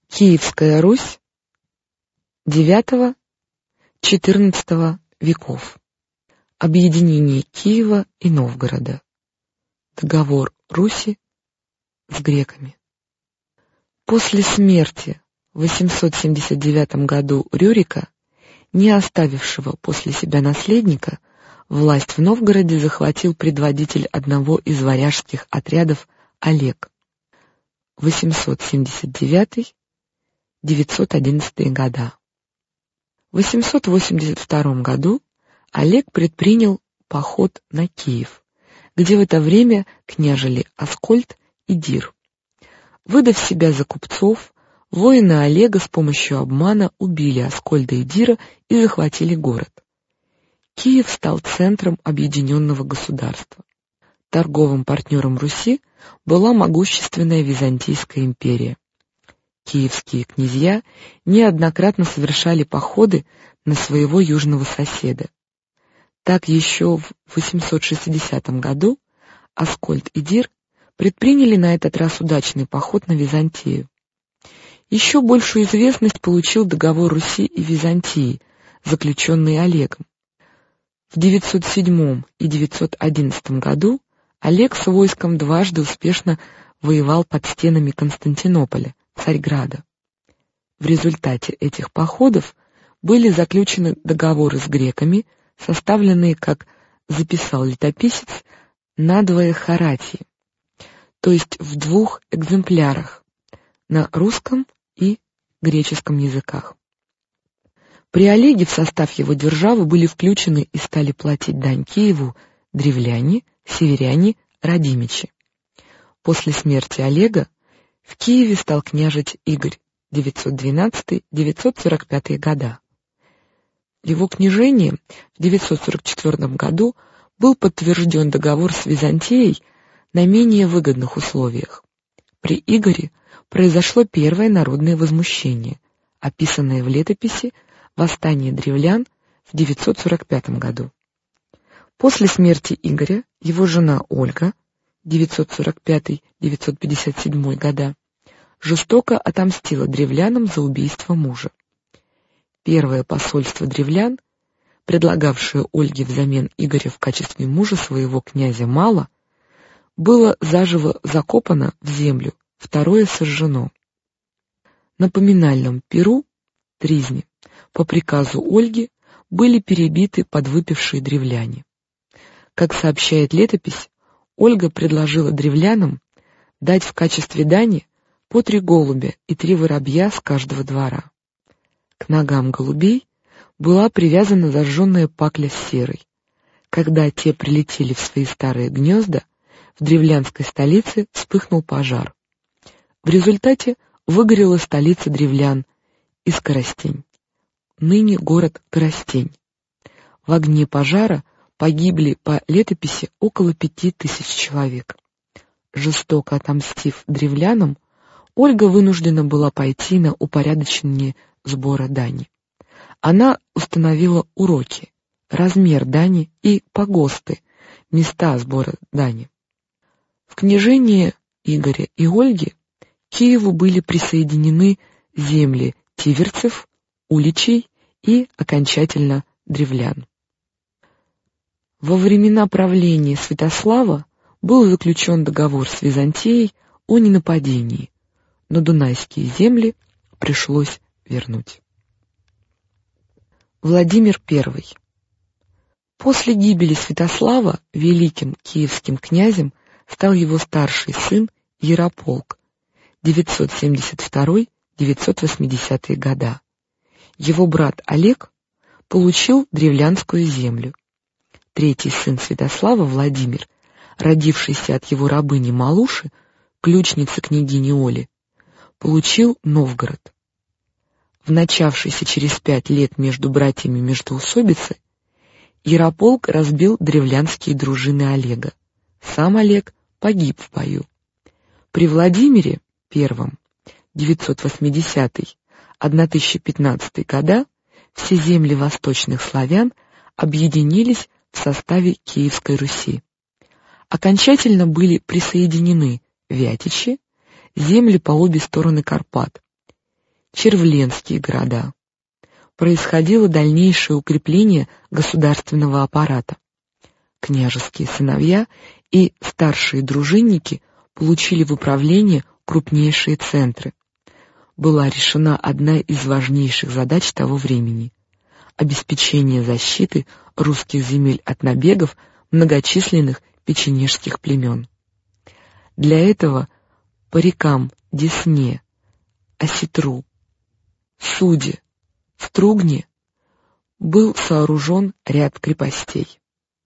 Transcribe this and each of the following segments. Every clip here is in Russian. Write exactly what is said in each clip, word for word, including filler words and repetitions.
Киевская Русь девятого-четырнадцатого веков. Объединение Киева и Новгорода. Договор Руси с греками. После смерти в восемьсот семьдесят девятом году Рюрика, не оставившего после себя наследника, власть в Новгороде захватил предводитель одного из варяжских отрядов Олег. восемьсот семьдесят девятый — девятьсот одиннадцатый года. В восемьсот восемьдесят втором году Олег предпринял поход на Киев, где в это время княжили Аскольд и Дир. Выдав себя за купцов, воины Олега с помощью обмана убили Аскольда и Дира и захватили город. Киев стал центром объединенного государства. Торговым партнером Руси была могущественная Византийская империя. Киевские князья неоднократно совершали походы на своего южного соседа. Так еще в восемьсот шестидесятом году Аскольд и Дир предприняли на этот раз удачный поход на Византию. Еще большую известность получил договор Руси и Византии, заключенный Олегом. В девятьсот седьмом и девятьсот одиннадцатом году Олег с войском дважды успешно воевал под стенами Константинополя, Царьграда. В результате этих походов были заключены договоры с греками, составленные, как записал летописец, надвое харатии, то есть в двух экземплярах, на русском и греческом языках. При Олеге в состав его державы были включены и стали платить дань Киеву древляне, северяне, радимичи. После смерти Олега в Киеве стал княжить Игорь, девятьсот двенадцатый — девятьсот сорок пятый года. Его княжением в девятьсот сорок четвёртом году был подтвержден договор с Византией на менее выгодных условиях. При Игоре произошло первое народное возмущение, описанное в летописи «Восстание древлян» в девятьсот сорок пятом году. После смерти Игоря его жена Ольга, девятьсот сорок пятый — девятьсот пятьдесят седьмой года, жестоко отомстила древлянам за убийство мужа. Первое посольство древлян, предлагавшее Ольге взамен Игоря в качестве мужа своего князя Мала, было заживо закопано в землю, второе сожжено. На поминальном пиру тризни по приказу Ольги были перебиты подвыпившие древляне. Как сообщает летопись, Ольга предложила древлянам дать в качестве дани по три голубя и три воробья с каждого двора. К ногам голубей была привязана зажженная пакля с серой. Когда те прилетели в свои старые гнезда, в древлянской столице вспыхнул пожар. В результате выгорела столица древлян Искоростень, ныне город Коростень. В огне пожара погибли по летописи около пяти тысяч человек. Жестоко отомстив древлянам, Ольга вынуждена была пойти на упорядочение сбора дани. Она установила уроки, размер дани и погосты, места сбора дани. В княжении Игоря и Ольги к Киеву были присоединены земли тиверцев, уличей и, окончательно, древлян. Во времена правления Святослава был заключен договор с Византией о ненападении, но дунайские земли пришлось вернуть. Владимир Первый. После гибели Святослава великим киевским князем стал его старший сын Ярополк, девятьсот семьдесят второй — девятьсот восьмидесятые года. Его брат Олег получил древлянскую землю. Третий сын Святослава, Владимир, родившийся от его рабыни Малуши, ключницы княгини Оли, получил Новгород. В начавшейся через пять лет между братьями междоусобицы Ярополк разбил древлянские дружины Олега. Сам Олег погиб в бою. При Владимире Первом, девятьсот восьмидесятый — тысяча пятнадцатый года, все земли восточных славян объединились в составе Киевской Руси. Окончательно были присоединены Вятичи, земли по обе стороны Карпат, червленские города. Происходило дальнейшее укрепление государственного аппарата. Княжеские сыновья и старшие дружинники получили в управление крупнейшие центры. Была решена одна из важнейших задач того времени — обеспечение защиты русских земель от набегов многочисленных печенежских племен. Для этого по рекам Десне, Осетру, Суде, Стругне был сооружен ряд крепостей.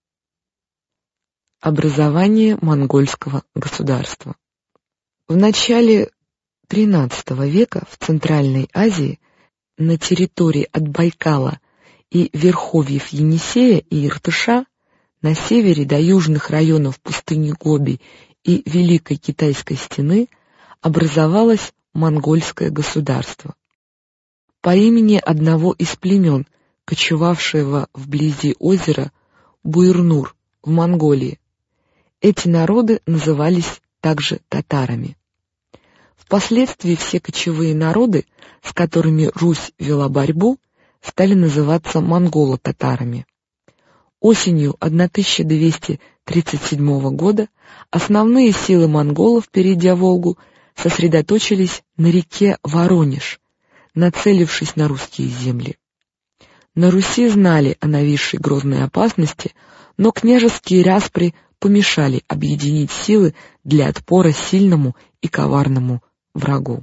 Образование монгольского государства. В начале тринадцатого века в Центральной Азии на территории от Байкала и верховьев Енисея и Иртыша на севере до южных районов пустыни Гоби и Великой Китайской стены образовалось монгольское государство. По имени одного из племен, кочевавшего вблизи озера Буйрнур в Монголии. Эти народы назывались также татарами. Впоследствии все кочевые народы, с которыми Русь вела борьбу, стали называться монголо-татарами. Осенью тысяча двести тридцать седьмого года основные силы монголов, перейдя Волгу, сосредоточились на реке Воронеж, нацелившись на русские земли. На Руси знали о нависшей грозной опасности, но княжеские распри помешали объединить силы для отпора сильному и коварному врагу.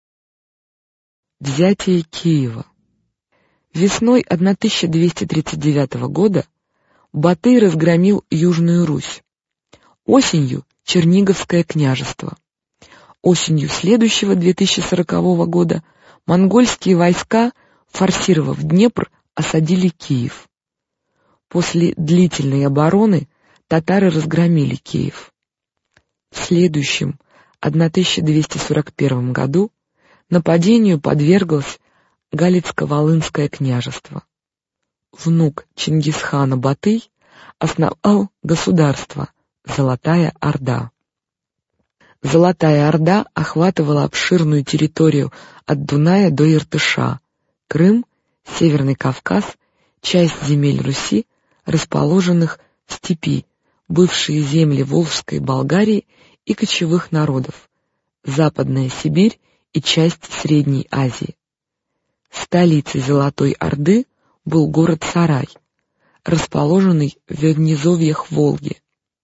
Взятие Киева. Весной тысяча двести тридцать девятого года Батый разгромил Южную Русь. Осенью — Черниговское княжество. Осенью следующего две тысячи сорокового года монгольские войска, форсировав Днепр, осадили Киев. После длительной обороны татары разгромили Киев. В следующем, тысяча двести сорок первом году, нападению подверглось Галицко-Волынское княжество. Внук Чингисхана Батый основал государство Золотая Орда. Золотая Орда охватывала обширную территорию от Дуная до Иртыша, Крым, Северный Кавказ, часть земель Руси, расположенных в степи, бывшие земли Волжской Болгарии и кочевых народов, Западная Сибирь и часть Средней Азии. Столицей Золотой Орды был город Сарай, расположенный в низовьях Волги.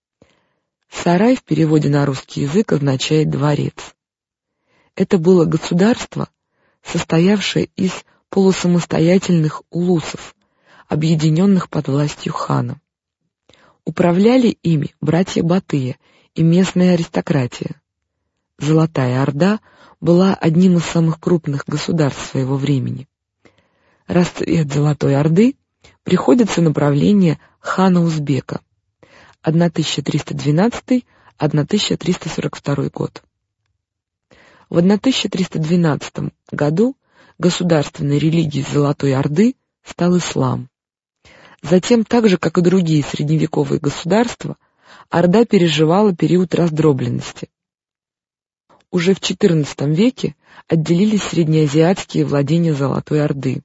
Сарай в переводе на русский язык означает «дворец». Это было государство, состоявшее из полусамостоятельных улусов, объединенных под властью хана. Управляли ими братья Батыя и местная аристократия. Золотая Орда была одним из самых крупных государств своего времени. Расцвет Золотой Орды приходится на правление хана Узбека тысяча триста двенадцатый — тысяча триста сорок второй год. В тысяча триста двенадцатом году государственной религией Золотой Орды стал ислам. Затем, так же как и другие средневековые государства, Орда переживала период раздробленности. Уже в четырнадцатом веке отделились среднеазиатские владения Золотой Орды,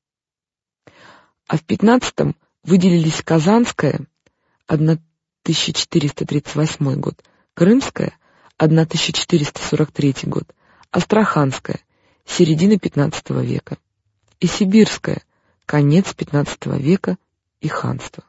а в пятнадцатом выделились Казанская тысяча четыреста тридцать восьмой год, Крымская тысяча четыреста сорок третий год, Астраханская середина пятнадцатого века и Сибирская конец пятнадцатого века и ханство.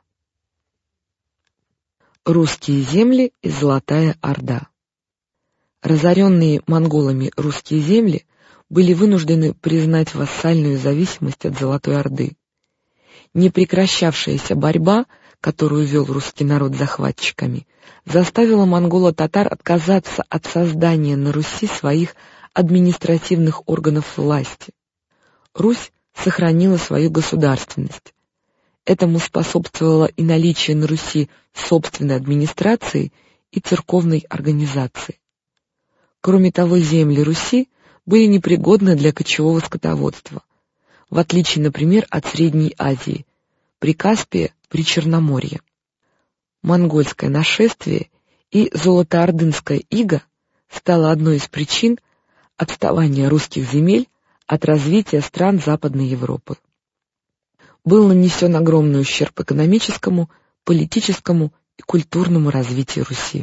Русские земли и Золотая Орда. Разоренные монголами русские земли были вынуждены признать вассальную зависимость от Золотой Орды. Непрекращавшаяся борьба, которую вел русский народ с захватчиками, заставила монголо-татар отказаться от создания на Руси своих административных органов власти. Русь сохранила свою государственность. Этому способствовало и наличие на Руси собственной администрации и церковной организации. Кроме того, земли Руси были непригодны для кочевого скотоводства, в отличие, например, от Средней Азии, Прикаспия, Причерноморья. Монгольское нашествие и золотоордынская ига стало одной из причин отставания русских земель от развития стран Западной Европы. Был нанесен огромный ущерб экономическому, политическому и культурному развитию Руси.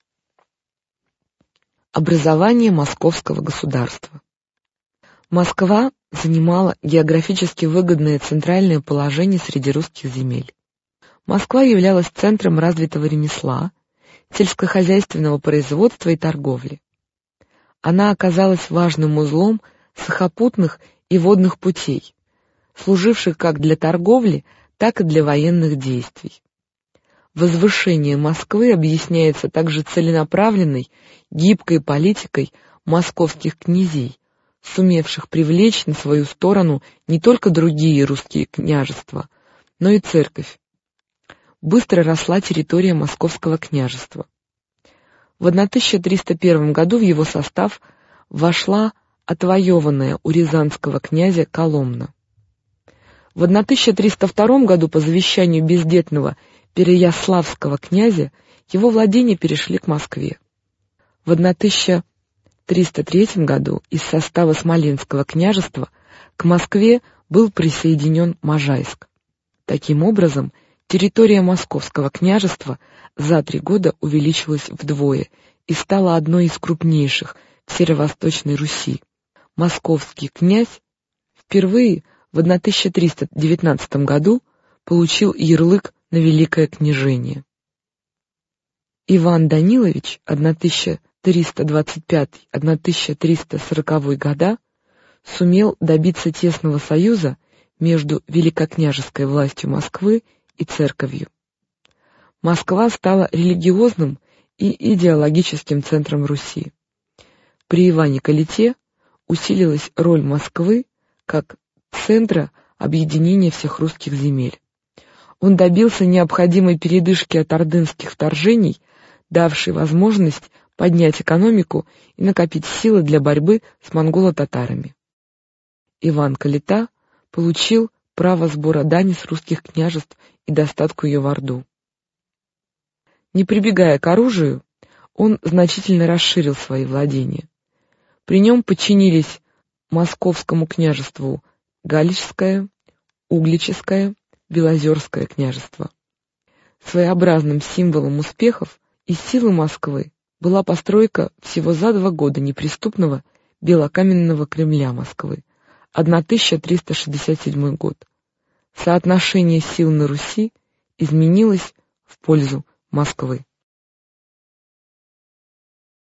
Образование московского государства. Москва занимала географически выгодное центральное положение среди русских земель. Москва являлась центром развитого ремесла, сельскохозяйственного производства и торговли. Она оказалась важным узлом сухопутных и водных путей, служивших как для торговли, так и для военных действий. Возвышение Москвы объясняется также целенаправленной, гибкой политикой московских князей, сумевших привлечь на свою сторону не только другие русские княжества, но и церковь. Быстро росла территория Московского княжества. В тысяча триста первом году в его состав вошла отвоеванная у рязанского князя Коломна. В тысяча триста втором году по завещанию бездетного Переяславского князя его владения перешли к Москве. В тысяча триста третьем году из состава Смоленского княжества к Москве был присоединен Можайск. Таким образом, территория Московского княжества за три года увеличилась вдвое и стала одной из крупнейших в Северо-Восточной Руси. Московский князь впервые в тысяча триста девятнадцатом году получил ярлык на Великое княжение. Иван Данилович тысяча триста двадцать пятый — тысяча триста сороковой года сумел добиться тесного союза между великокняжеской властью Москвы и церковью. Москва стала религиозным и идеологическим центром Руси. При Иване Калите усилилась роль Москвы как центра объединения всех русских земель. Он добился необходимой передышки от ордынских вторжений, давшей возможность поднять экономику и накопить силы для борьбы с монголо-татарами. Иван Калита получил право сбора дани с русских княжеств и доставку ее в Орду. Не прибегая к оружию, он значительно расширил свои владения. При нем подчинились Московскому княжеству Галичское, Угличское, Белозерское княжество. Своеобразным символом успехов и силы Москвы была постройка всего за два года неприступного белокаменного Кремля Москвы, тысяча триста шестьдесят седьмой год. Соотношение сил на Руси изменилось в пользу Москвы.